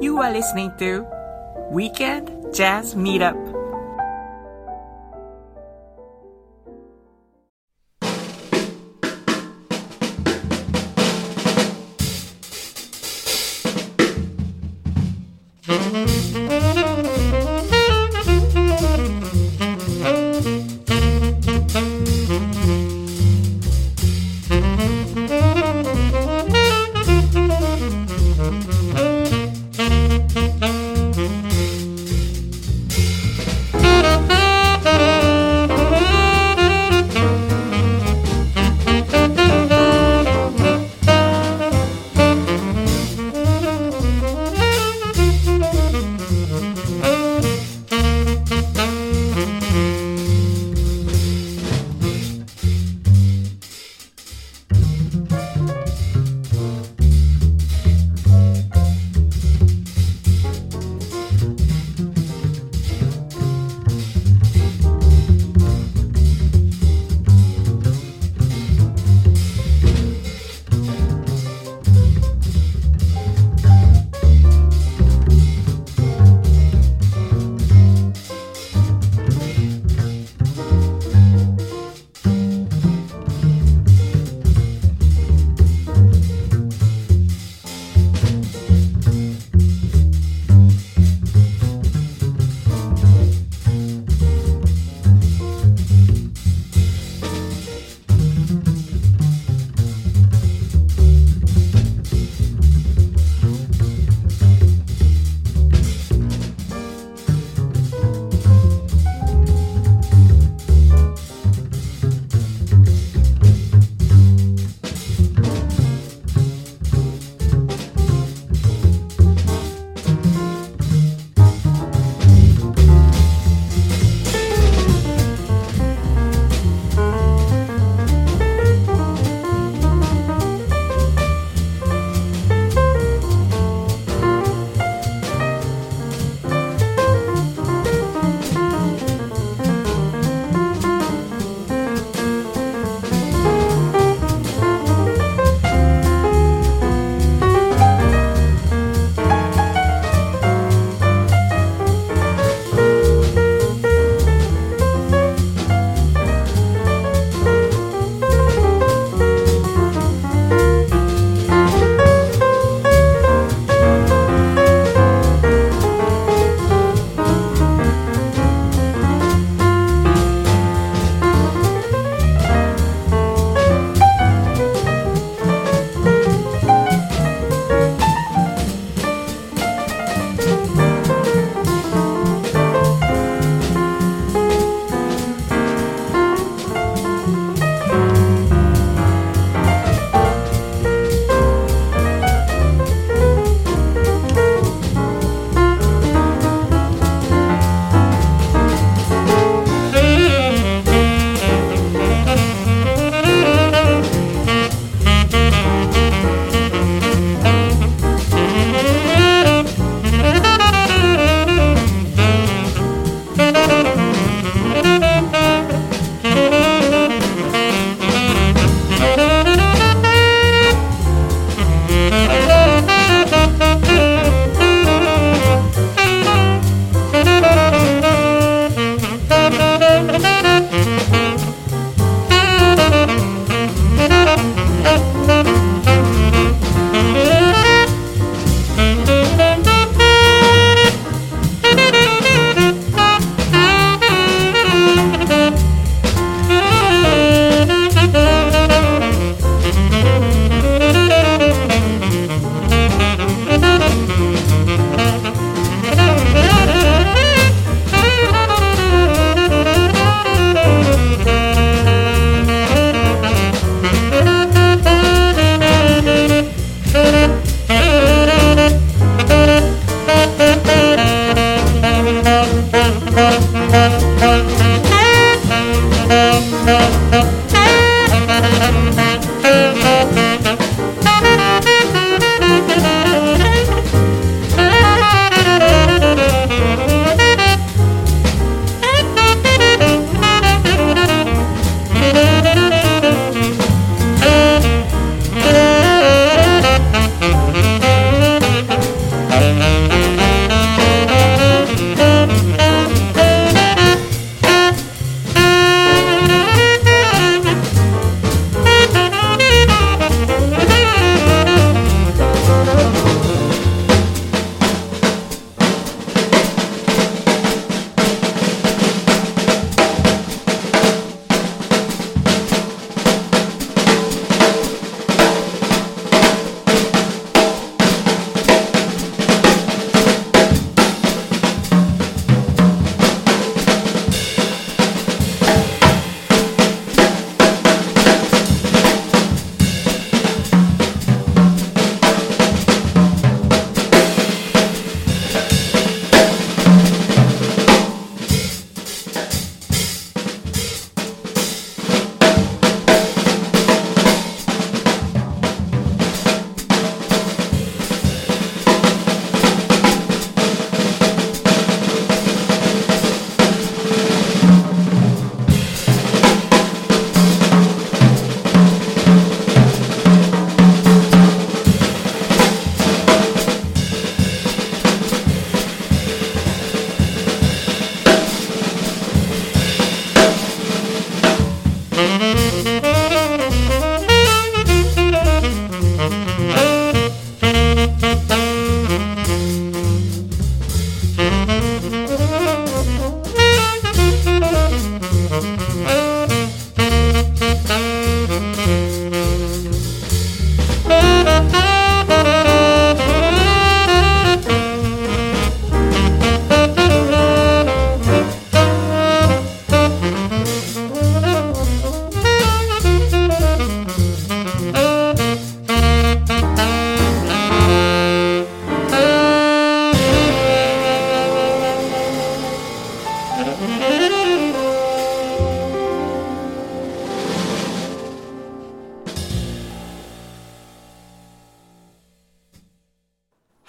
You are listening to Weekend Jazz Meetup.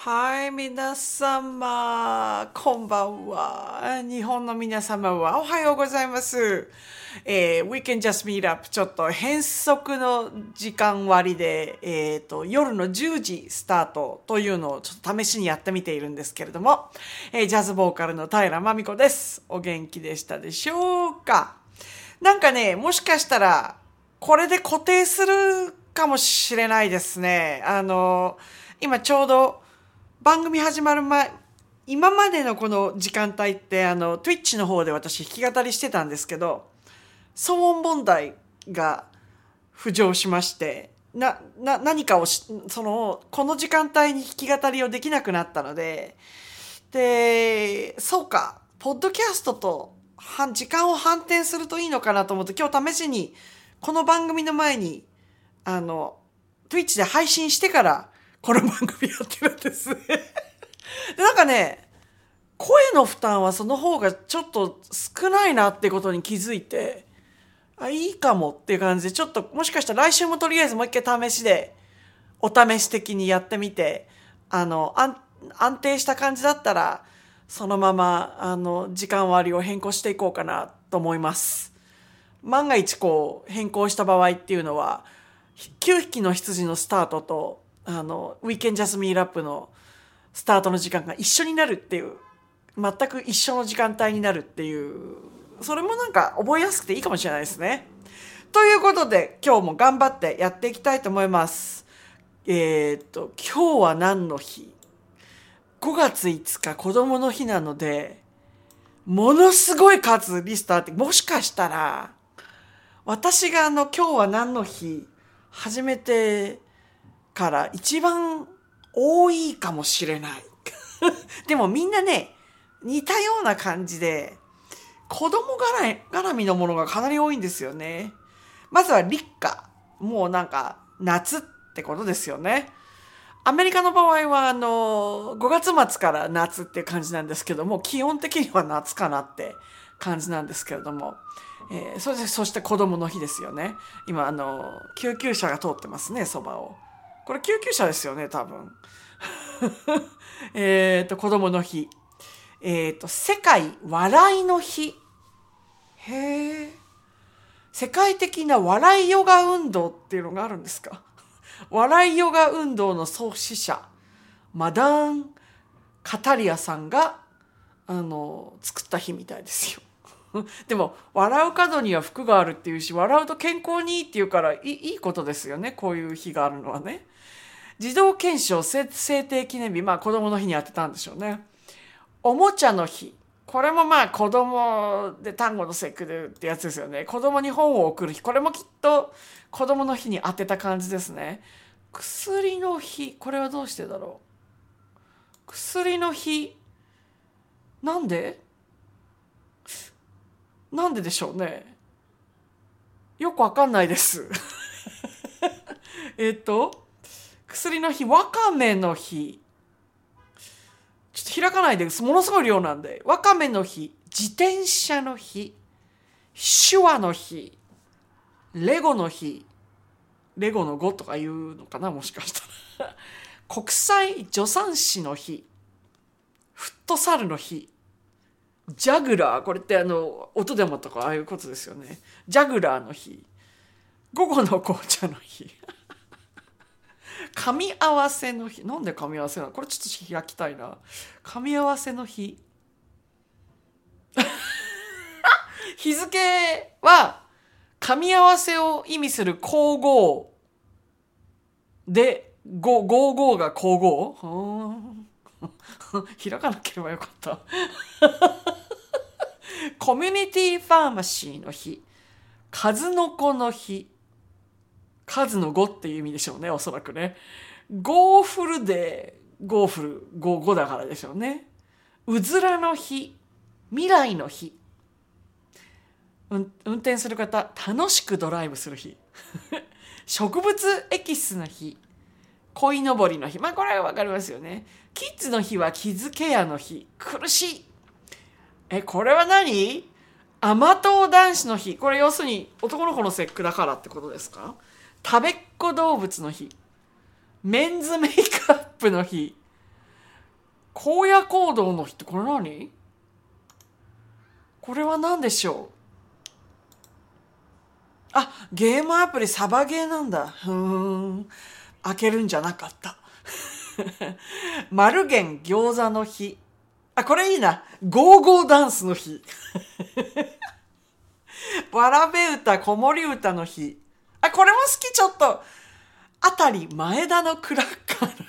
はい、皆様、こんばんは。日本の皆様はおはようございます。We can just meet up ちょっと変則の時間割で、夜の10時スタートというのをちょっと試しにやってみているんですけれども、ジャズボーカルの平真美子です。お元気でしたでしょうか？なんかね、もしかしたらこれで固定するかもしれないですね。今ちょうど番組始まる前、今までのこの時間帯ってTwitch の方で私弾き語りしてたんですけど、騒音問題が浮上しまして、何かをこの時間帯に弾き語りをできなくなったので、そうか、ポッドキャストと時間を反転するといいのかなと思って、今日試しにこの番組の前にTwitch で配信してからこの番組やってるんですね。で、なんかね、声の負担はその方がちょっと少ないなってことに気づいて、いいかもっていう感じで、ちょっともしかしたら来週もとりあえずもう一回試しで、お試し的にやってみて、安定した感じだったら、そのまま、時間割を変更していこうかなと思います。万が一変更した場合っていうのは、9匹の羊のスタートと、We Can Just Meet Up のスタートの時間が一緒になるっていう、全く一緒の時間帯になるっていう、それもなんか覚えやすくていいかもしれないですね。ということで、今日も頑張ってやっていきたいと思います。今日は何の日？ 5 月5日子供の日なので、ものすごい数リストあって、もしかしたら、私が今日は何の日始めてから一番多いかもしれない。でもみんなね、似たような感じで、子供絡みのものがかなり多いんですよね。まずは立夏。もうなんか夏ってことですよね。アメリカの場合は5月末から夏っていう感じなんですけども、基本的には夏かなって感じなんですけれども、そして子供の日ですよね。今救急車が通ってますね、そばを。これ救急車ですよね、多分。子供の日。世界笑いの日。へえ。世界的な笑いヨガ運動っていうのがあるんですか？笑いヨガ運動の創始者、マダーン・カタリアさんが、作った日みたいですよ。でも、笑う角には福があるっていうし、笑うと健康にいいっていうからいいことですよね。こういう日があるのはね。児童憲章制定記念日、子供の日に当てたんでしょうね。おもちゃの日。これも子供で単語の節句でってやつですよね。子供に本を送る日。これもきっと子供の日に当てた感じですね。薬の日。これはどうしてだろう。薬の日。なんででしょうね。よくわかんないです。薬の日。わかめの日。ちょっと開かないで、ものすごい量なんで。わかめの日、自転車の日、手話の日、レゴの日、レゴの5とか言うのかな、もしかしたら。国際助産師の日、フットサルの日、ジャグラー、これって音でもとかああいうことですよね。ジャグラーの日、午後の紅茶の日。噛み合わせの日。なんで噛み合わせなの？これちょっと開きたいな。噛み合わせの日。日付は噛み合わせを意味する皇后で、55が皇后？開かなければよかった。コミュニティファーマシーの日。数の子の日。数の5っていう意味でしょうね、おそらくね。ゴーフルで、ゴーフル、5だからでしょうね。うずらの日、未来の日。運転する方、楽しくドライブする日。植物エキスの日、鯉のぼりの日。これはわかりますよね。キッズの日はキッズケアの日。苦しい。これは何？甘党男子の日。これ要するに男の子の節句だからってことですか？食べっ子動物の日、メンズメイクアップの日、 荒野行動の日ってこれ何？これは何でしょう？あ、ゲームアプリサバゲーなんだ。開けるんじゃなかった。マルゲン餃子の日。あ、これいいな。ゴーゴーダンスの日。わらべ歌、子守歌の日。あ、これも好き、ちょっと。あたり前田のクラッカーの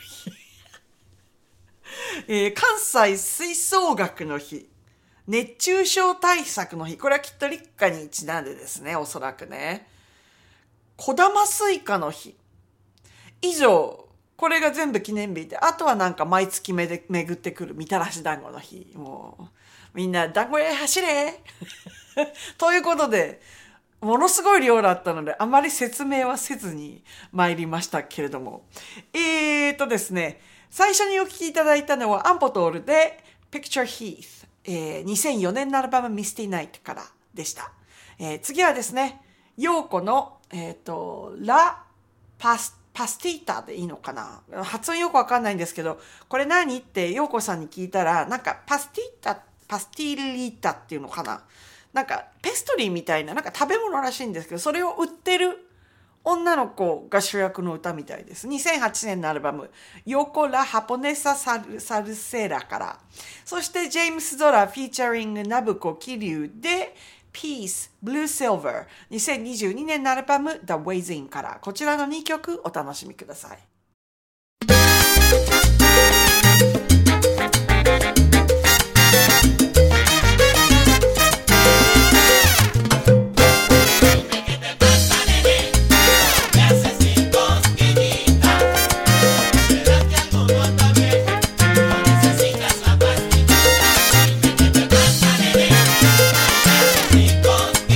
日。関西吹奏楽の日。熱中症対策の日。これはきっと立夏にちなんでですね、おそらくね。小玉スイカの日。以上、これが全部記念日で、あとはなんか毎月巡ってくるみたらし団子の日。もう、みんな団子屋へ走れということで、ものすごい量だったので、あまり説明はせずに参りましたけれども。ですね、最初にお聞きいただいたのはアンポトールで Picture Heath、2004年のアルバム Misty Night からでした。次はですね、ヨーコの、ラ・パスティータでいいのかな、発音よくわかんないんですけど、これ何ってヨーコさんに聞いたら、なんかパスティリータっていうのかな、なんかペストリーみたいな、なんか食べ物らしいんですけど、それを売ってる女の子が主役の歌みたいです。2008年のアルバム、ヨコラ・ハポネサ・サルセラから。そしてジェームス・ドラフィーチャリング・ナブコ・キリュウで、Peace, Blue Silver、2022年のアルバム The Ways In から。こちらの2曲お楽しみください。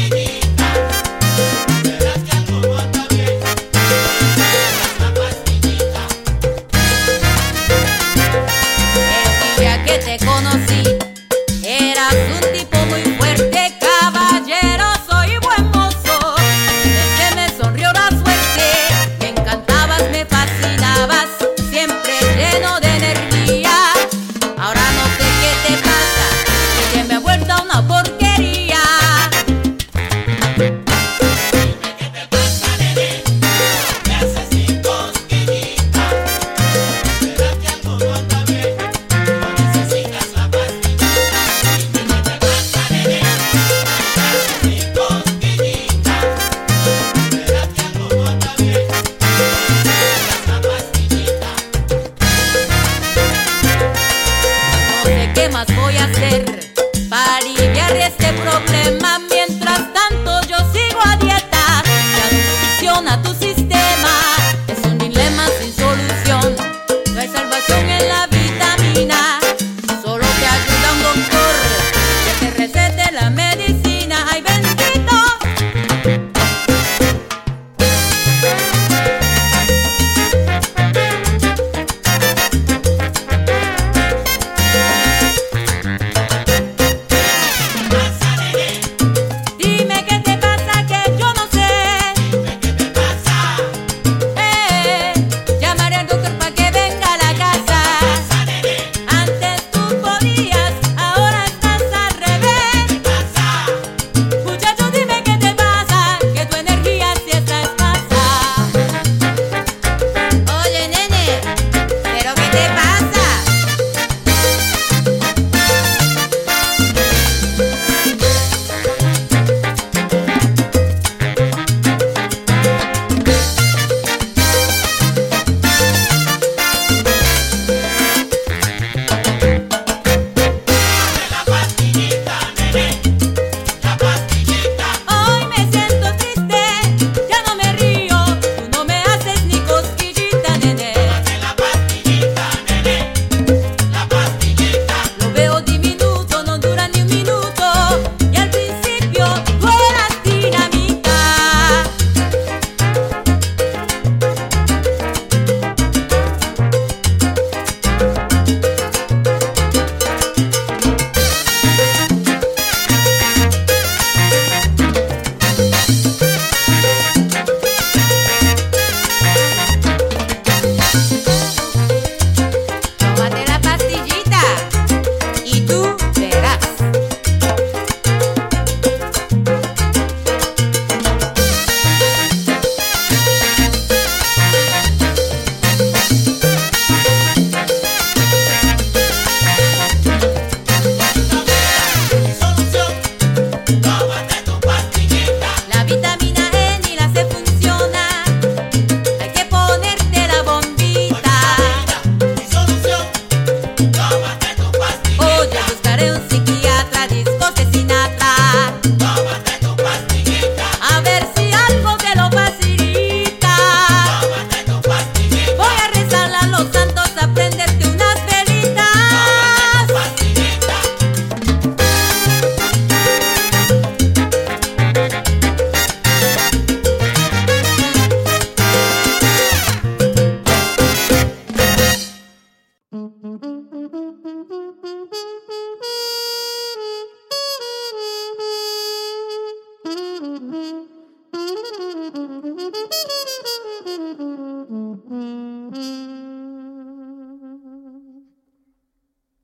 Pastillita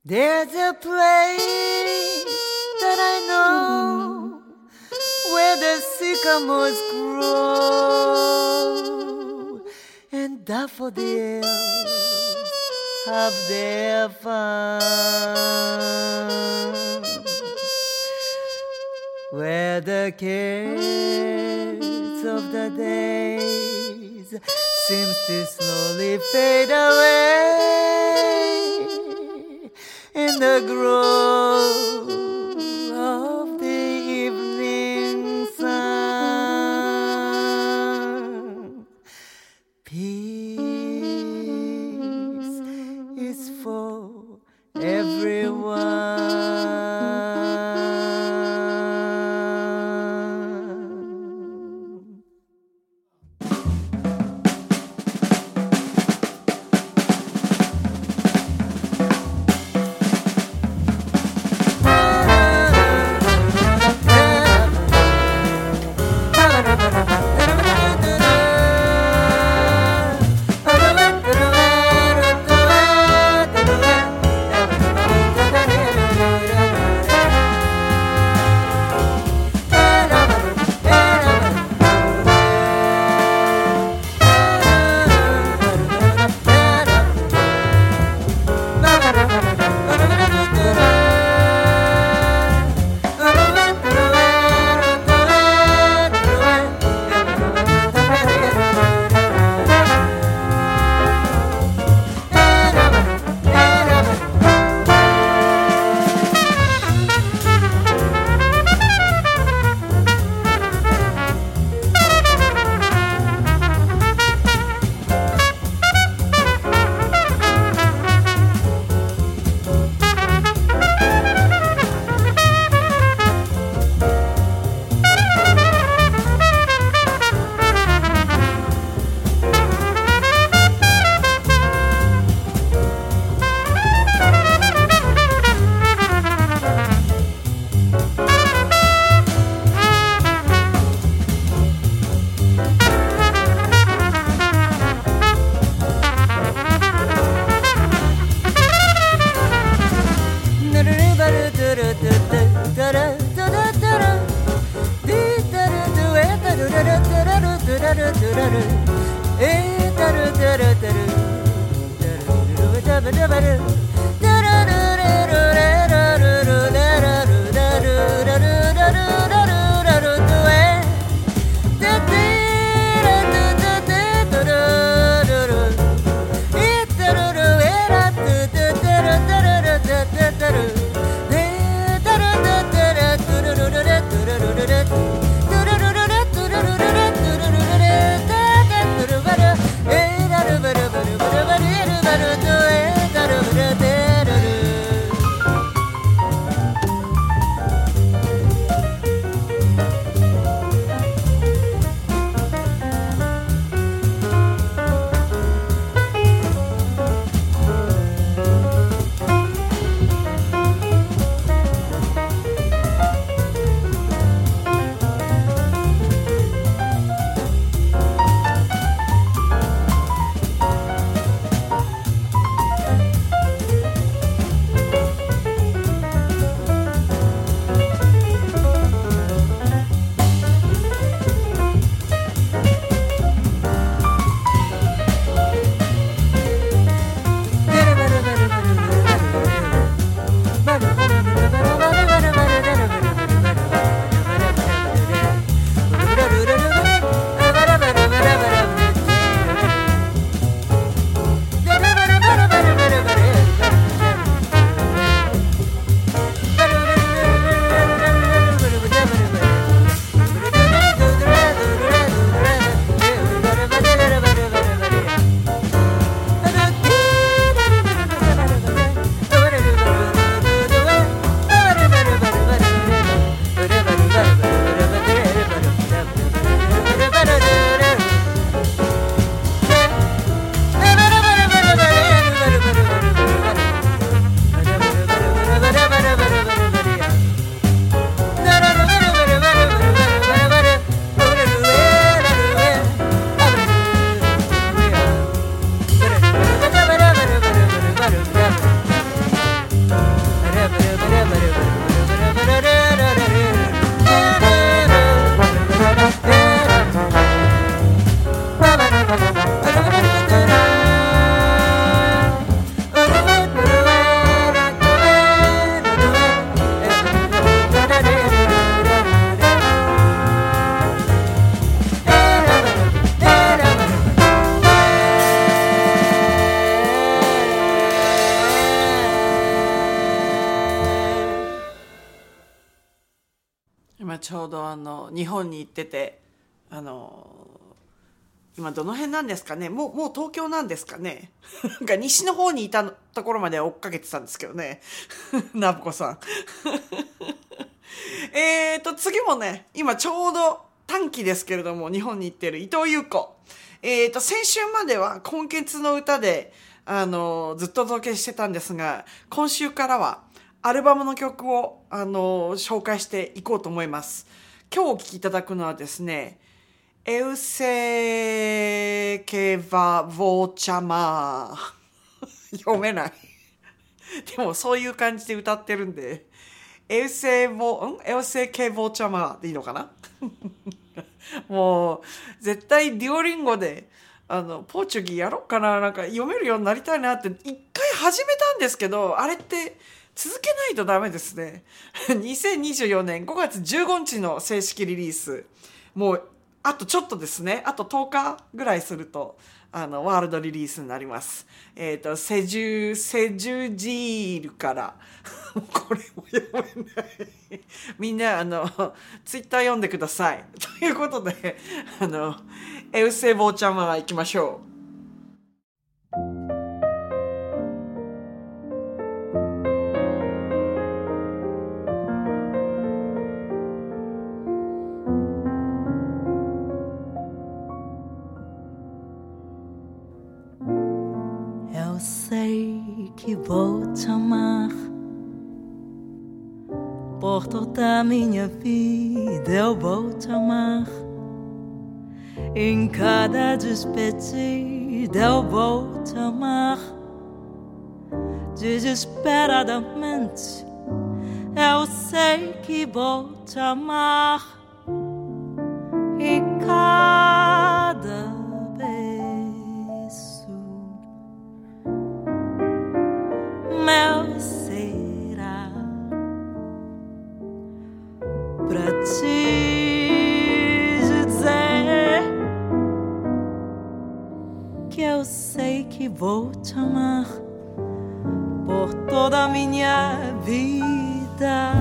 There's a place that I know where the sycamores grow and daffodils have their fun, where the cares of the days seems to slowly fade away in the glow of the evening sun. Peace is for everyone. ちょうど日本に行ってて、今どの辺なんですかね。もう東京なんですかね。なんか西の方にいたところまで追っかけてたんですけどね。ナブコさん。次もね、今ちょうど短期ですけれども、日本に行っている伊藤優子。先週までは今月の歌で、ずっとお届けしてたんですが、今週からはアルバムの曲を、紹介していこうと思います。今日お聴きいただくのはですね、エウセケバ・ヴォーチャマー。読めない。でもそういう感じで歌ってるんで、エウセケ・ヴォーチャマーでいいのかな。もう、絶対デュオリンゴで、ポーチュギーやろうかな。なんか読めるようになりたいなって、一回始めたんですけど、あれって続けないとダメですね。2024年5月15日の正式リリース。もう、あとちょっとですね。あと10日ぐらいすると、ワールドリリースになります。セジュジールから、これも読めない。みんな、ツイッター読んでください。ということで、エウセボーちゃんは行きましょう。 Eu sei que vou te amar por toda a minha vida. Eu vou te amar em cada despedida. Eu vou te amar desesperadamente. Eu sei que vou te amar e cada meu será pra te dizer que eu sei que vou te amar por toda a minha vida.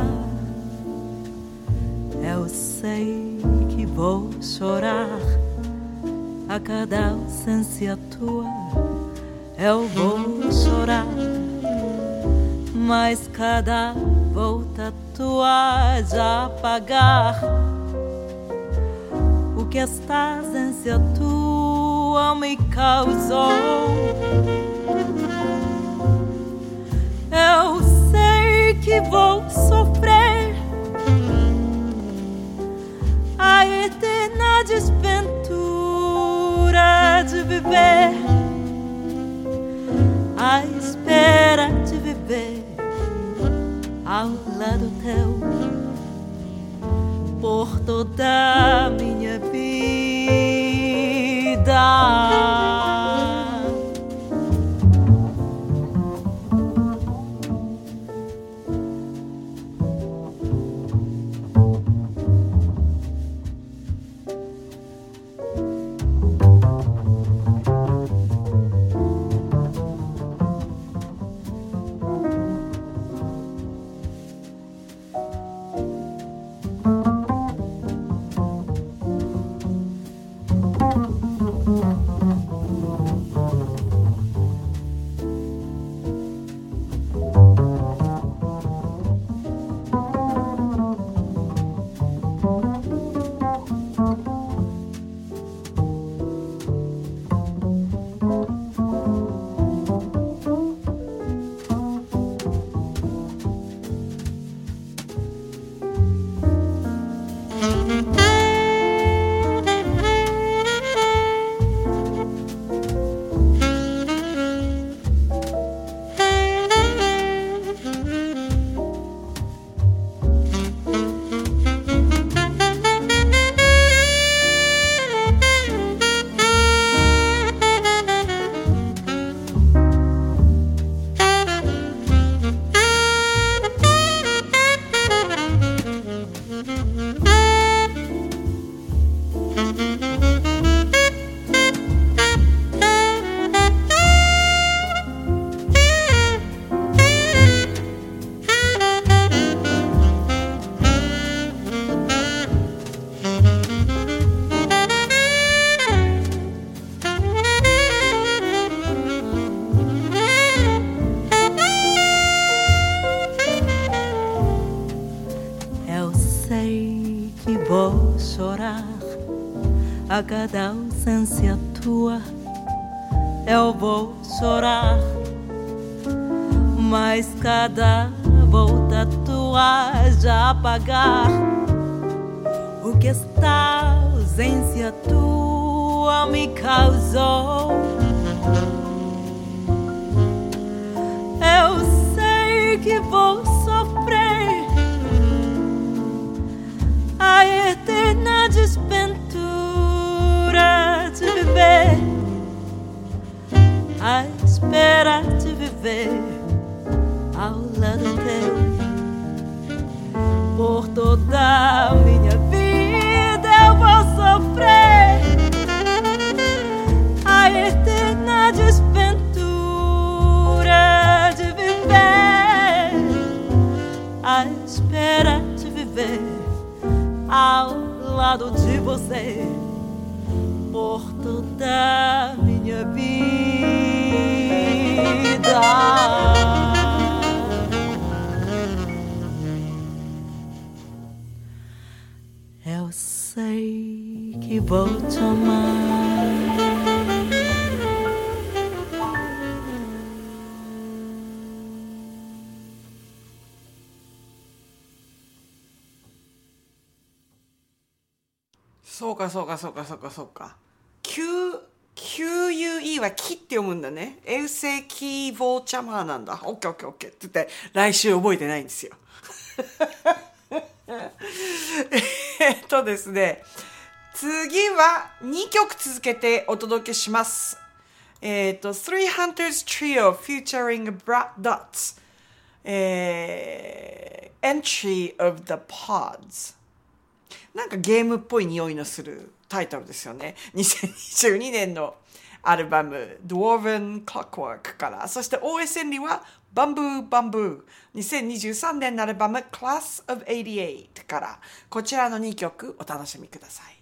Eu sei que vou chorar a cada ausência tua. Eu vou chorar, mas cada volta tua já apagar o que esta ausência tua me causou. Eu sei que vou sofrer a eterna desventura de viver, à espera de viver ao lado teu por toda a minha vida. A cada ausência tua eu vou chorar, mas cada volta tua já apagar o que esta ausência tua me causou. Eu sei que vou sofrer a eterna desventura de viver, a espera de viver ao lado teu. Por toda a minha vida eu vou sofrer a eterna desventura de viver, a espera de viver ao lado de você. Por toda a minha vida eu sei que vou te amar. そうかそうかそうかそうかそうか。QUE は木って読むんだね。エウセキーボーチャマーなんだ。オッケーオッケーオッケーって言って来週覚えてないんですよ。ですね。次は2曲続けてお届けします。Three Hunters Trio featuring Brat Dots、Entry of the Pods。なんかゲームっぽい匂いのするタイトルですよね。2022年のアルバム Dwarven Clockwork から、そして OSN は Bamboo Bamboo 2023年のアルバム Class of 88から、こちらの2曲お楽しみください。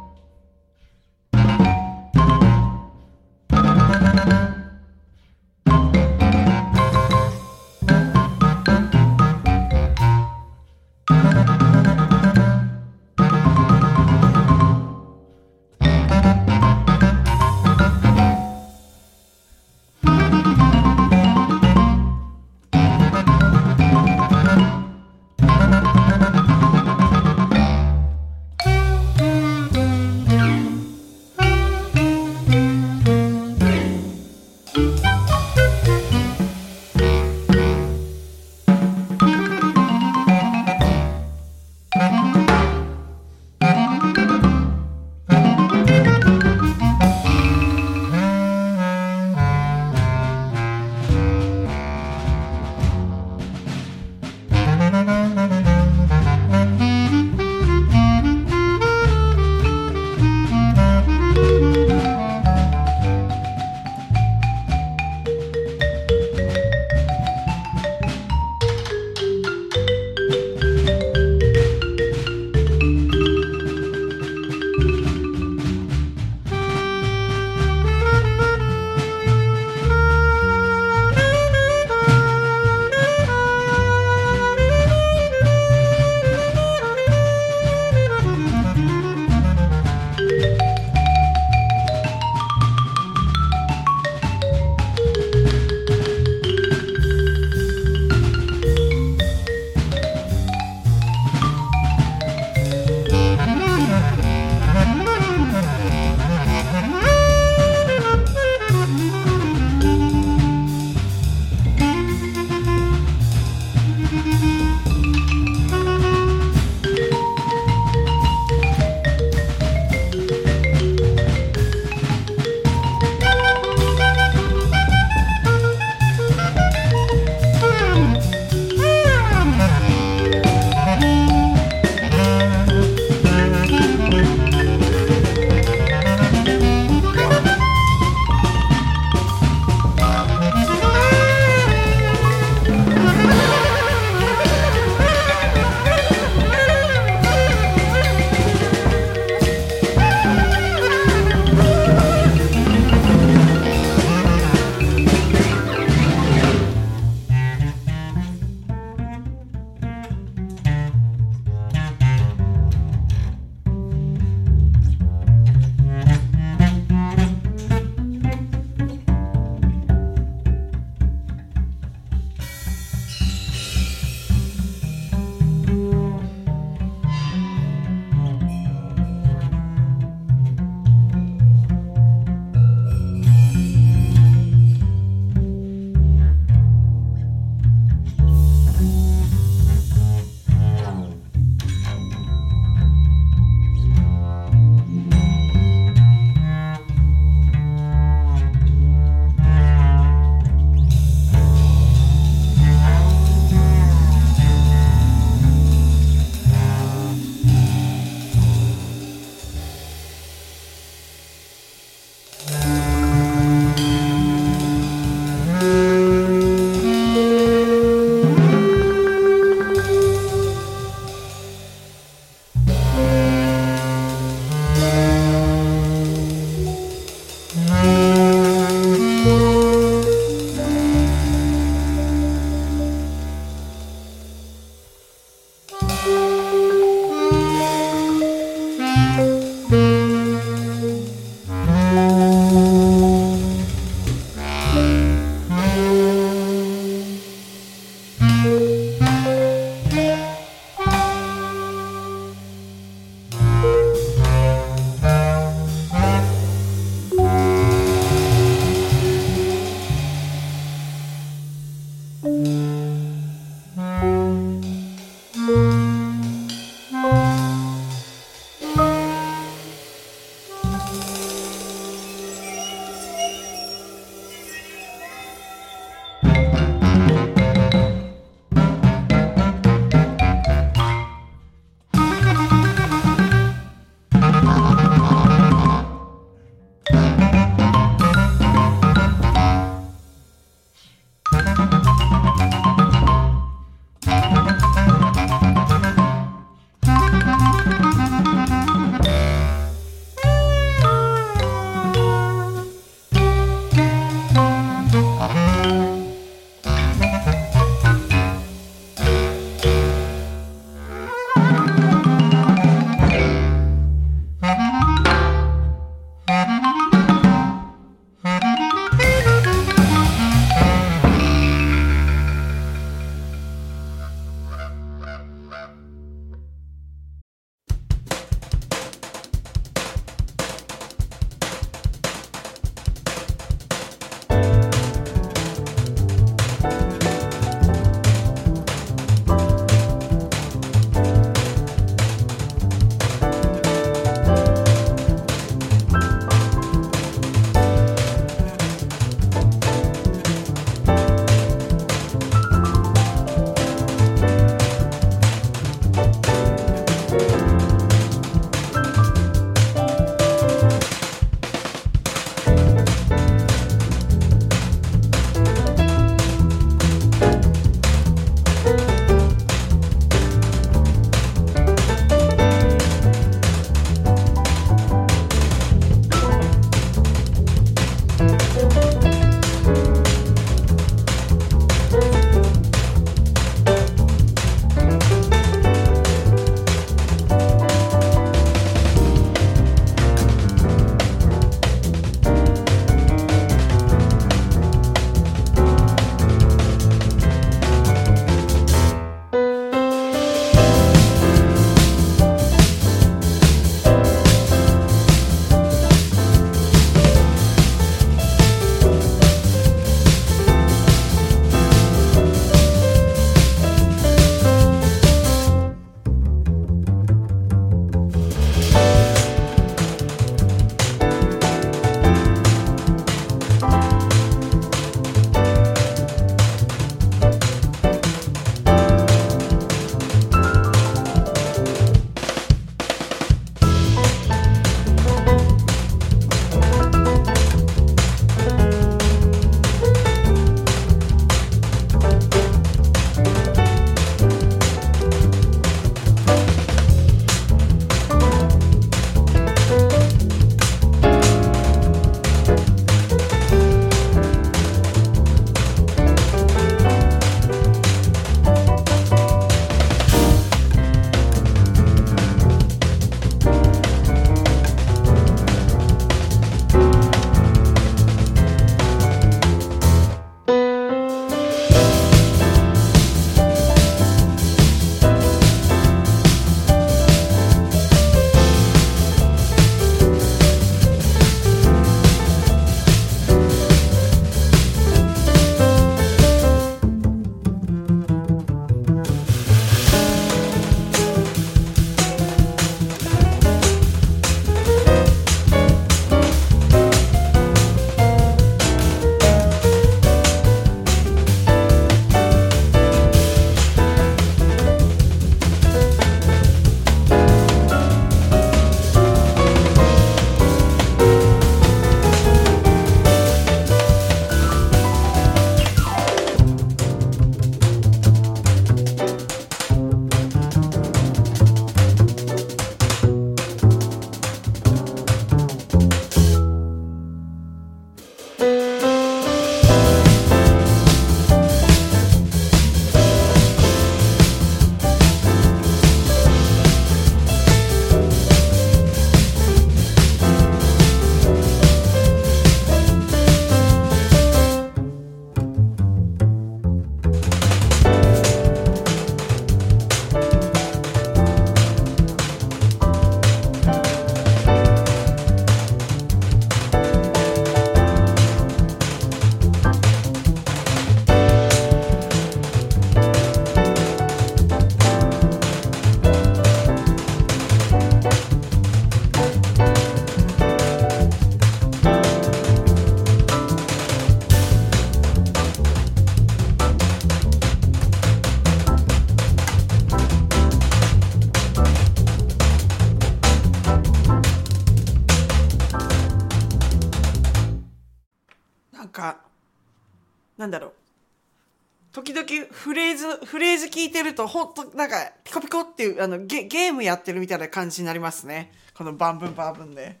なんだろう。時々フレーズ聞いてると、ほんとなんかピコピコっていう、ゲームやってるみたいな感じになりますね。このバンブンバーブンで。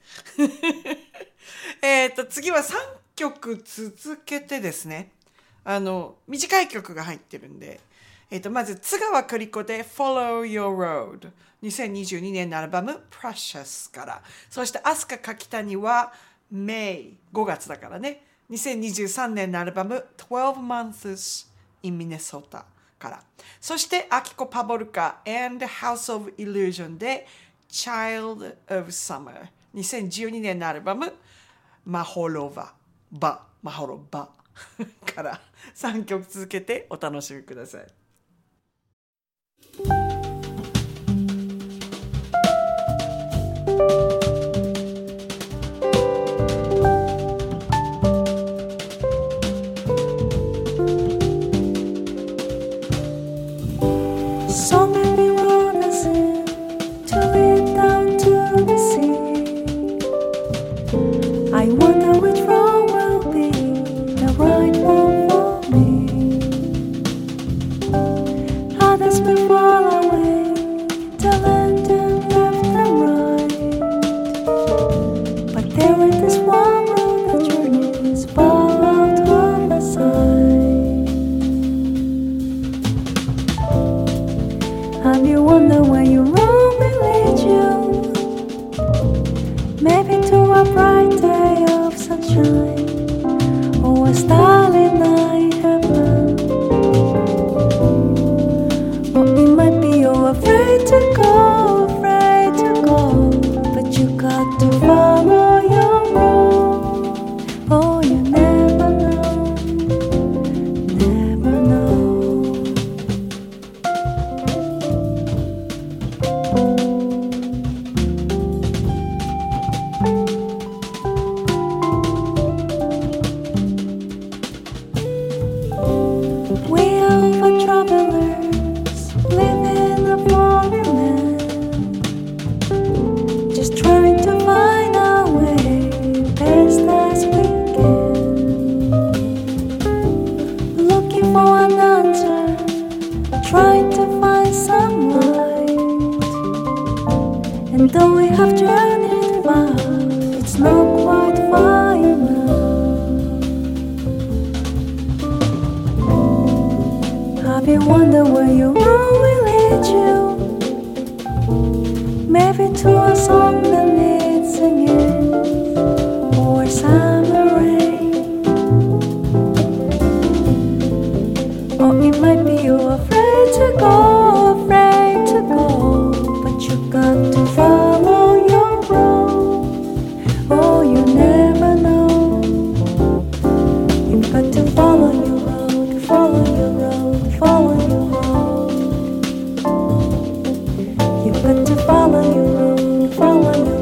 次は3曲続けてですね。短い曲が入ってるんで。まず、津川栗子で Follow Your Road。2022年のアルバム Precious から。そして、飛鳥柿谷は May。5月だからね。2023年のアルバム12 Months in Minnesota から。そして、アキコパボルカ and House of Illusion で Child of Summer。2012年のアルバムマホロバから3曲続けてお楽しみください。 Follow your road, follow your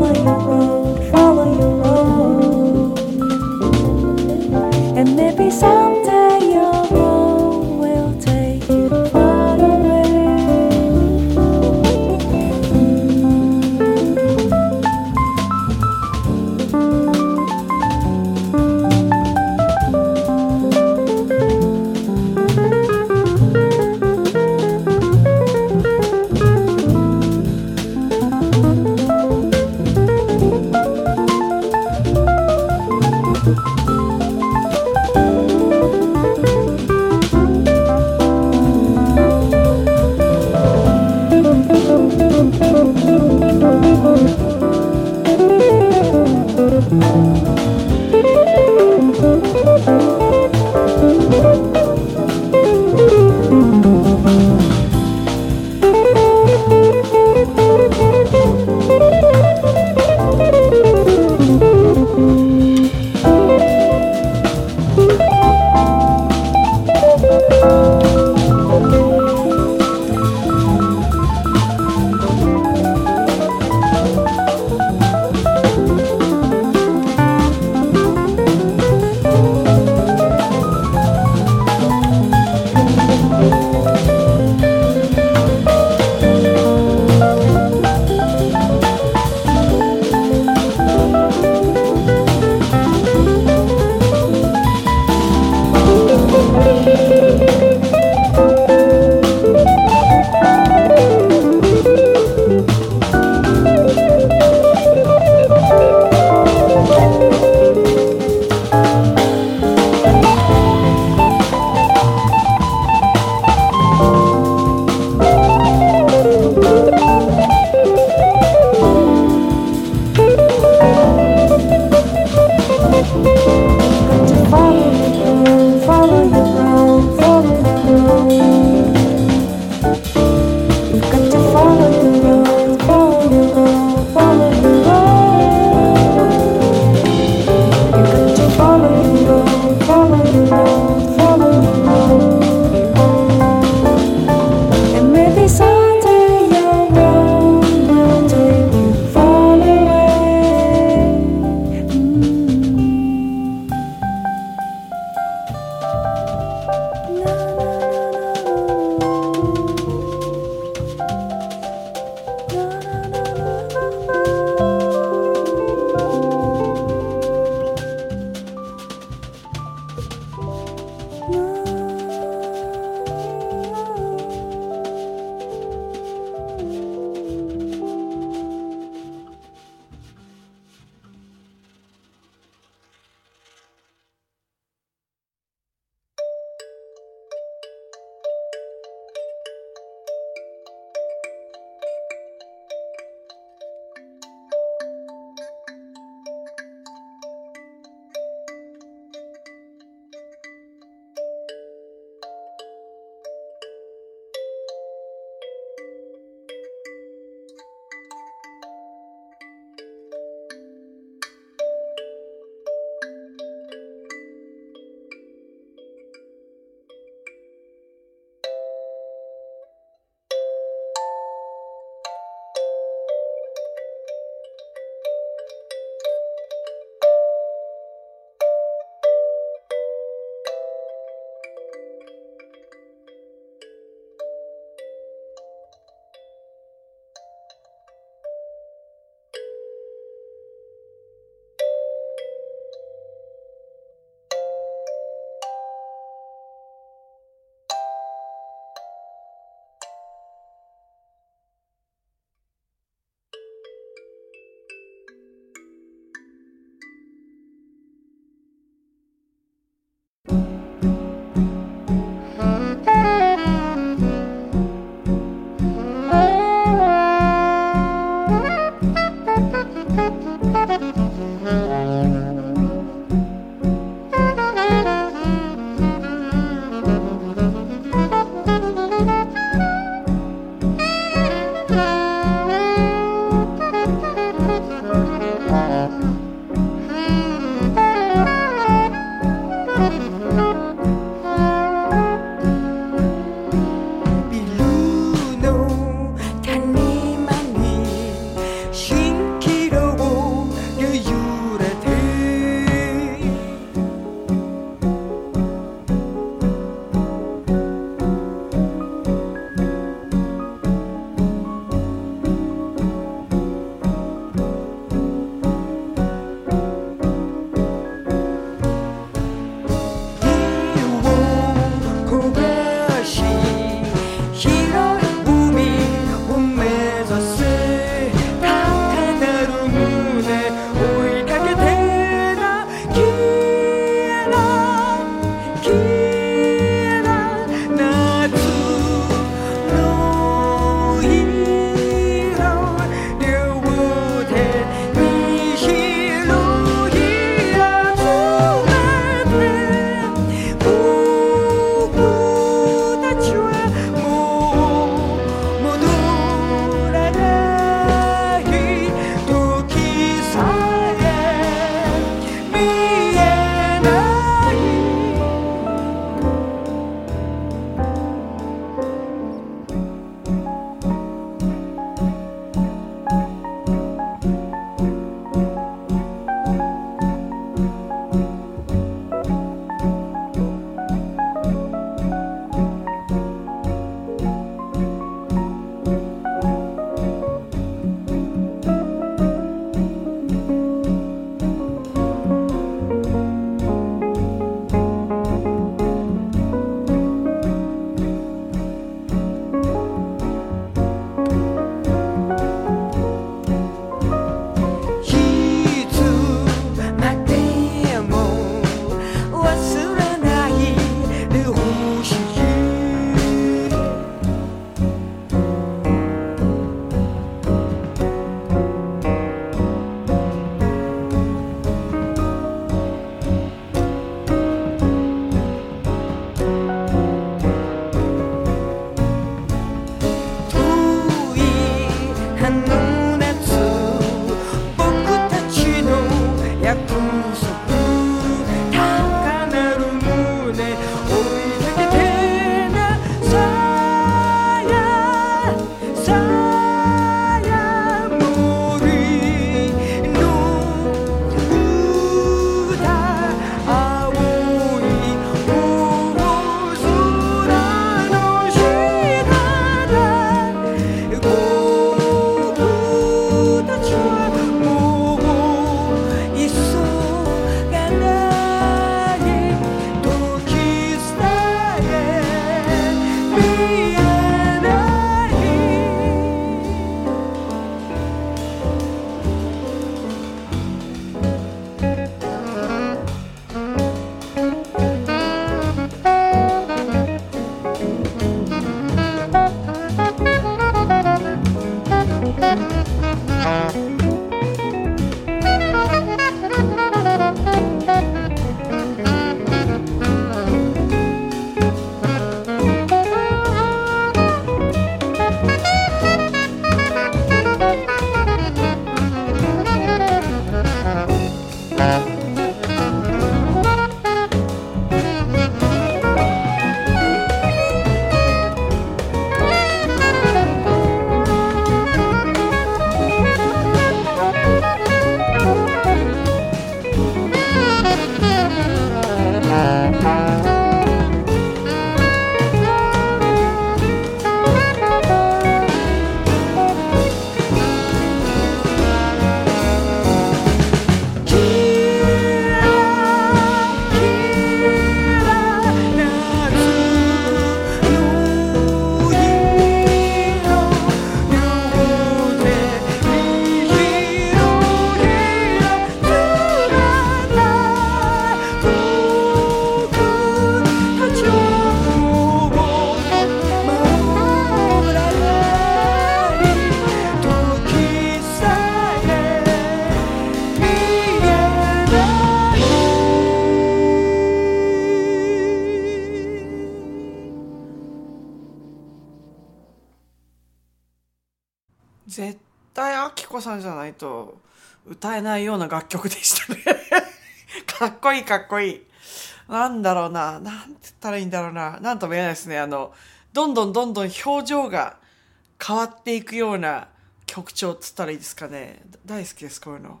絶対アキコさんじゃないと歌えないような楽曲でしたね。かっこいいかっこいい。なんだろうな。なんて言ったらいいんだろうな。なんとも言えないですね。どんどん表情が変わっていくような曲調っつったらいいですかね。大好きです、こういうの。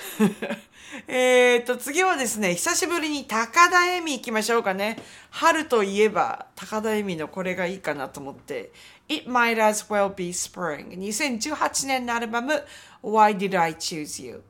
次はですね、久しぶりに高田恵美行きましょうかね。春といえば、高田恵美のこれがいいかなと思って。It Might As Well Be Spring。2018年のアルバム、Why Did I Choose You？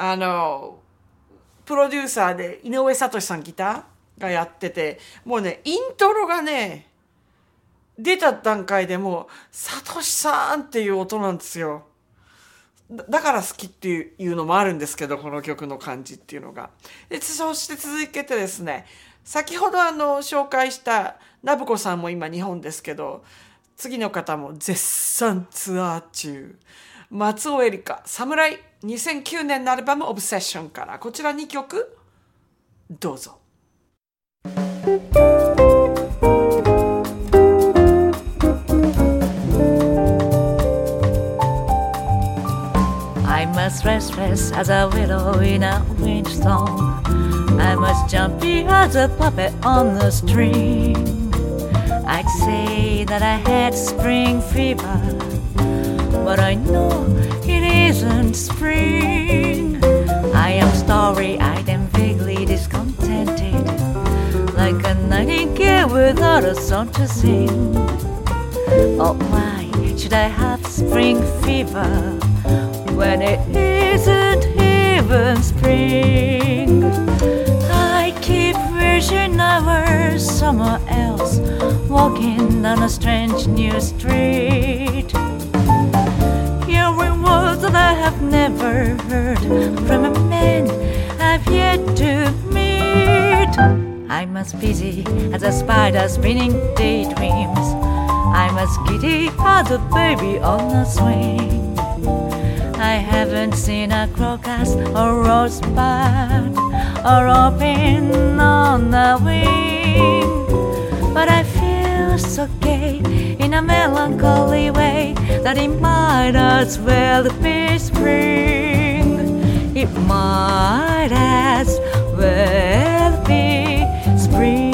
プロデューサーで井上聡さんギターがやってて、もうね、イントロがね、出た段階でもう、聡さんっていう音なんですよ。だから好きっていうのもあるんですけど、この曲の感じっていうのが。で、そして続けてですね、先ほど紹介したナブコさんも今日本ですけど、次の方も絶賛ツアー中。松尾恵里香、侍、2009年のアルバムオブセッションから、こちら2曲、どうぞ。 I'm as restless as a willow in a windstorm. I'm as jumpy as a puppet on the string. I'd say that I had spring fever, but I know it isn't spring. I am starry-eyed and vaguely discontented, like a nightingale without a song to sing. Oh, why should I have spring fever when it isn't even spring? I keep wishing I were somewhere else, walking down a strange new street, hearing words that I have never heard from a man I've yet to meet. I'm as busy as a spider spinning daydreams. I'm as giddy as a baby on a swing. I haven't seen a crocus or rosebud or open on the wing, but I feel so gay in a melancholy way that it might as well be spring. It might as well be spring.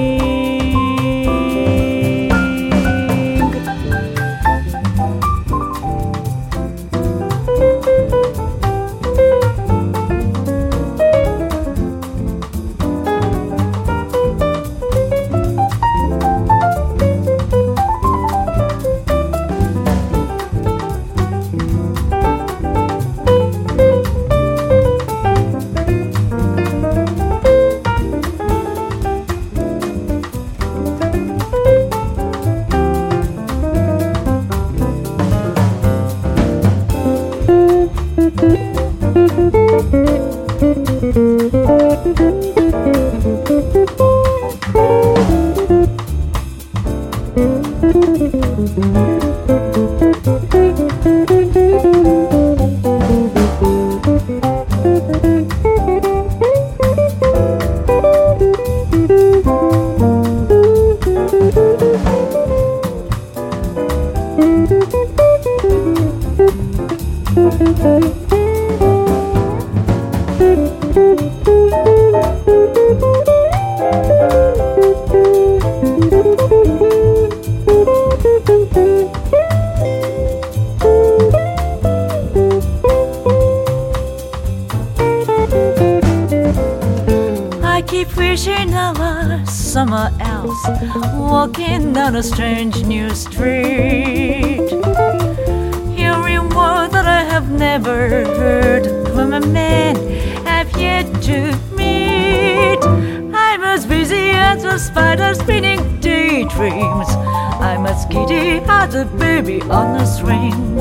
Walking down a strange new street, hearing words that I have never heard from a man I've yet to meet. I'm as busy as a spider spinning daydreams. I'm as giddy as a baby on a swing.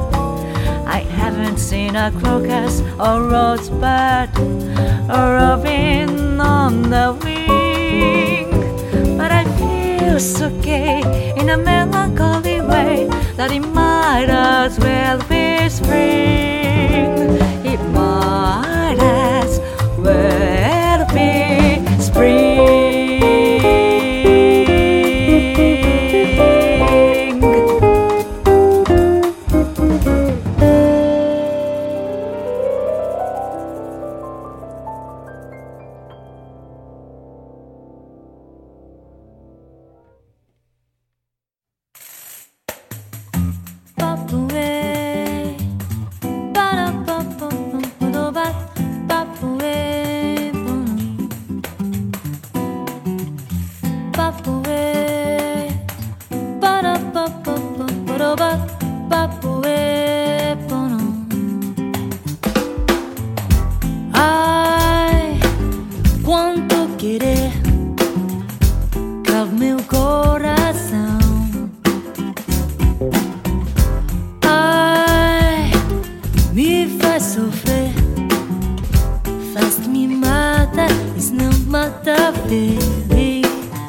I haven't seen a crocus or rosebud or robin on the wing, but I feel so gay in a melancholy way that it might as well be spring. It might as well be spring. papoe, para papoe, papoe, pono. Ai, quanto querer cabe meu coração. Ai, me faz sofrer, faz que me mata, isso não mata feliz.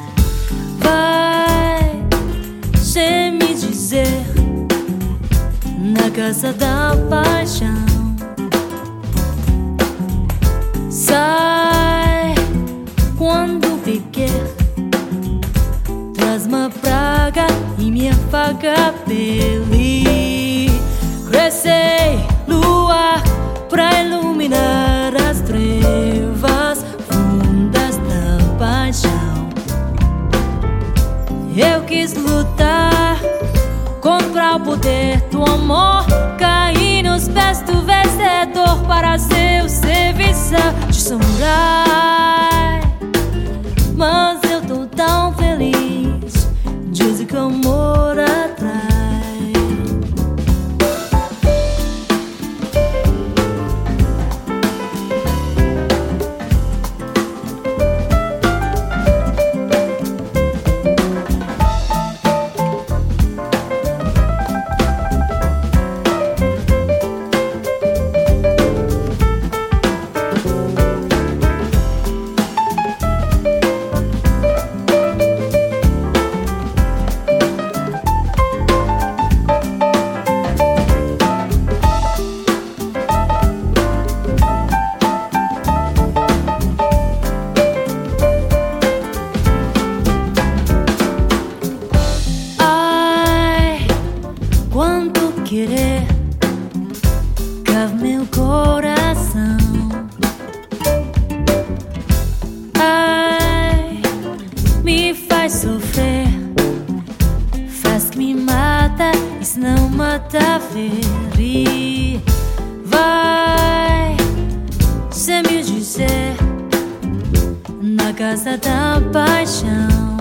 Vai sem me dizer na casa da paixão. Sai quando pequer, traz uma praga e me afaga a pele. Crescei luar pra iluminar as trevas fundas da paixão. Eu quis lutar contra o poder do amor, caí nos pés do vencedor para seu serviço de samurai. Mas eu tô tão feliz, dizem que o amor atrai. Querer cabe meu coração. Ai, me faz sofrer, faz que me mata, isso não mata ferir. Vai sem me dizer na casa da paixão.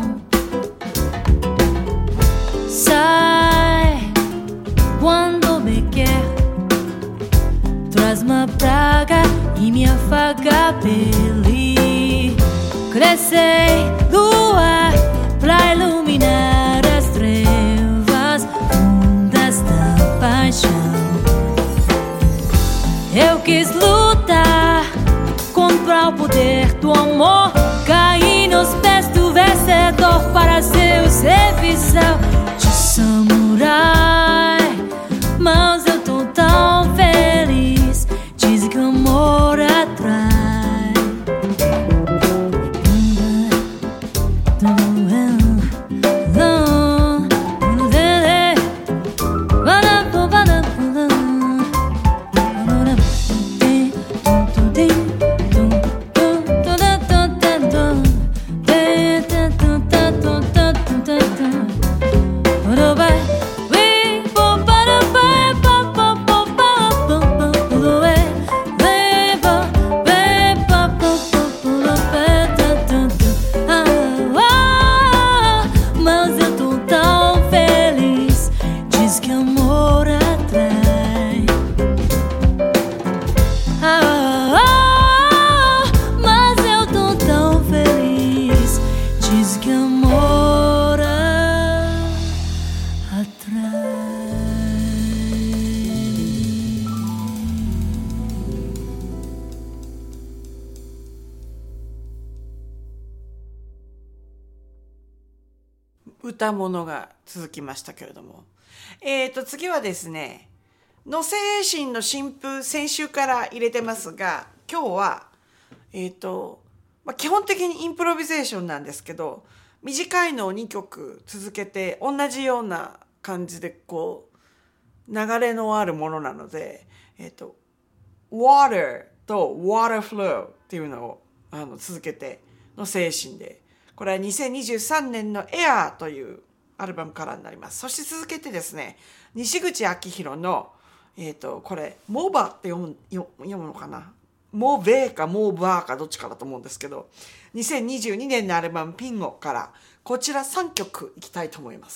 Sai quando me quer, traz uma praga e me afaga a pele. Crescei luar pra iluminar as trevas fundas da paixão. Eu quis lutar contra o poder do amor, caí nos pés do vencedor para seu serviço de samurai. Mas eu tô tão feliz, dizem que o amor atrai. 歌物が続きましたけれども、次はですね、野精神の新譜、先週から入れてますが、今日は基本的にインプロビゼーションなんですけど、短いのを2曲続けて同じような感じでこう流れのあるものなので、Water と Water Flow っていうのを続けての精神で、これは2023年の Air というアルバムからになります。そして続けてですね、西口昭弘のこれモバって読むのかな、 モーベーかモーバーかどっちかだと思うんですけど、2022年のアルバムピンゴからこちら3曲いきたいと思います。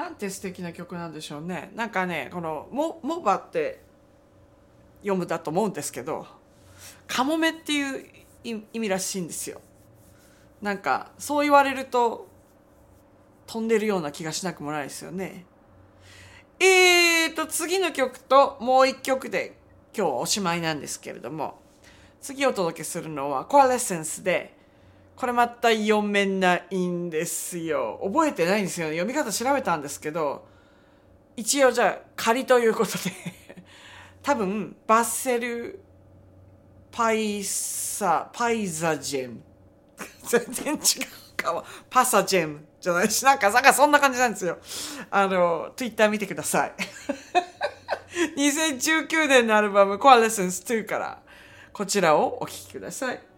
なんて素敵な曲なんでしょうね。なんかね、このモバって読むだと思うんですけど、カモメっていう意味らしいんですよ。なんかそう言われると飛んでるような気がしなくもないですよね。次の曲ともう一曲で今日おしまいなんですけれども、次お届けするのはコアレッセンスで、これまた読めないんですよ。覚えてないんですよね。読み方調べたんですけど、一応じゃあ仮ということで多分バッセルパイザジェム全然違うかも。パサジェムじゃないし、なんかそんな感じなんですよ。Twitter 見てください2019年のアルバムコアレッセンス2からこちらをお聴きください。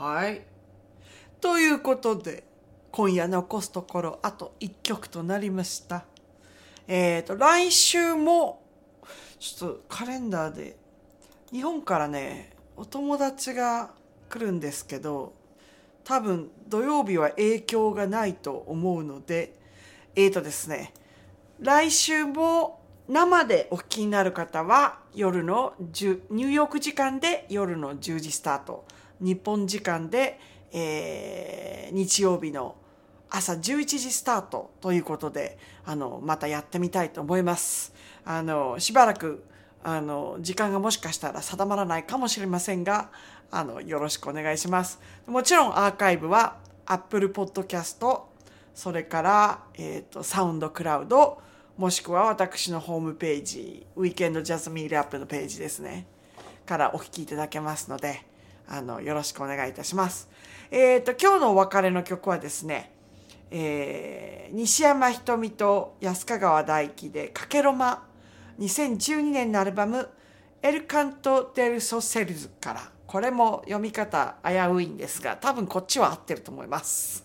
はい。ということで、今夜残すところあと1曲となりました。来週も、ちょっとカレンダーで、日本からね、お友達が来るんですけど、多分土曜日は影響がないと思うので、ですね、来週も生でお聞きになる方はニューヨーク時間で夜の10時スタート、日本時間で、日曜日の朝11時スタートということで、またやってみたいと思います。しばらく時間がもしかしたら定まらないかもしれませんが、よろしくお願いします。もちろんアーカイブは Apple Podcast、それから、サウンドクラウド、もしくは私のホームページ、ウィーケンドジャズミールアップのページですね、からお聞きいただけますので、よろしくお願いいたします。今日のお別れの曲はですね、西山ひとみと安香川大輝でかけろま、2012年のアルバムエルカント・デル・ソセルズから、これも読み方危ういんですが、多分こっちは合ってると思います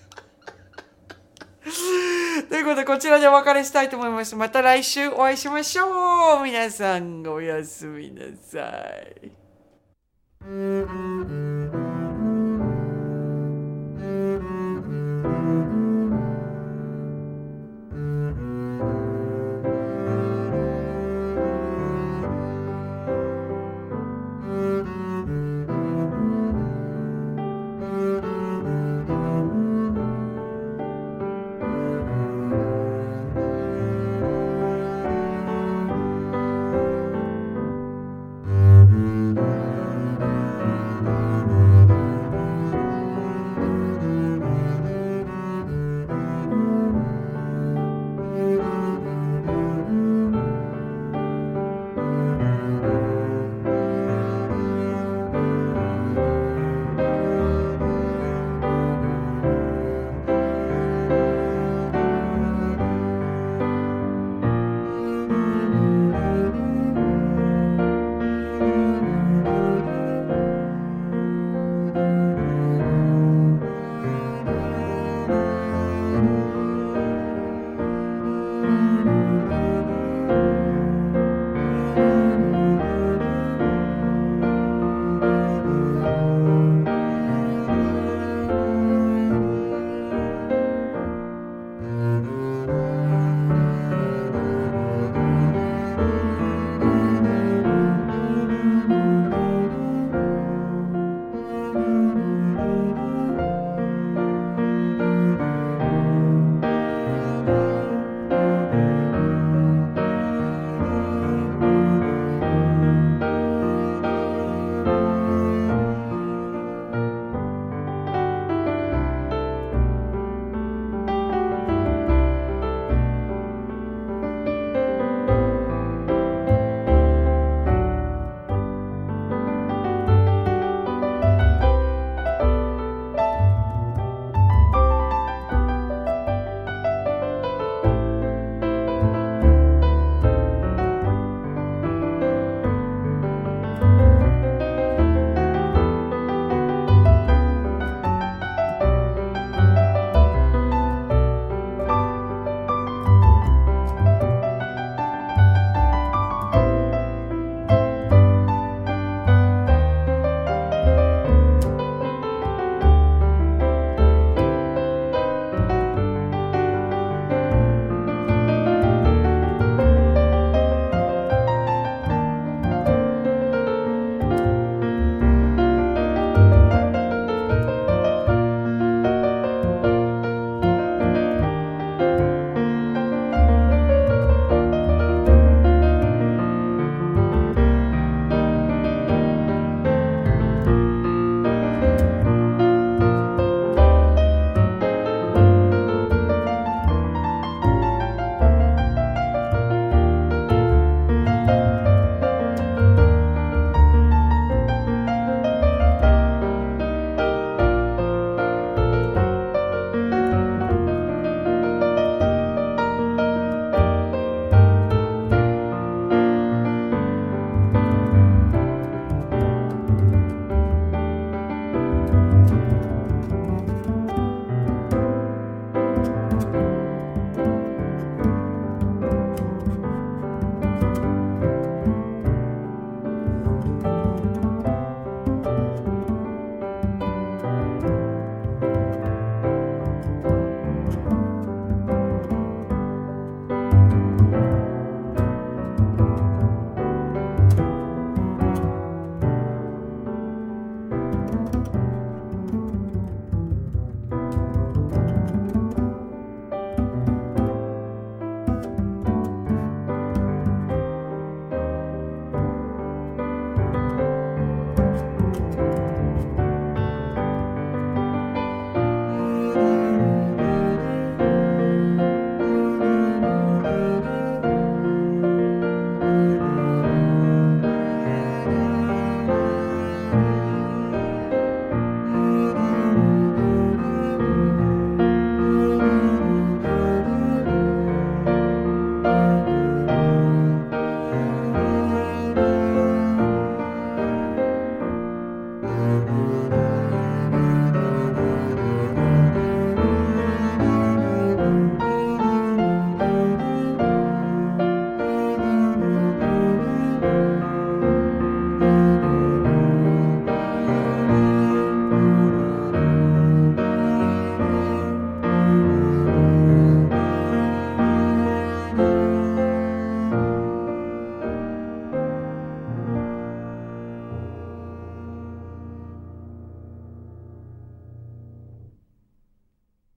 ということで、こちらでお別れしたいと思います。また来週お会いしましょう。皆さんおやすみなさい。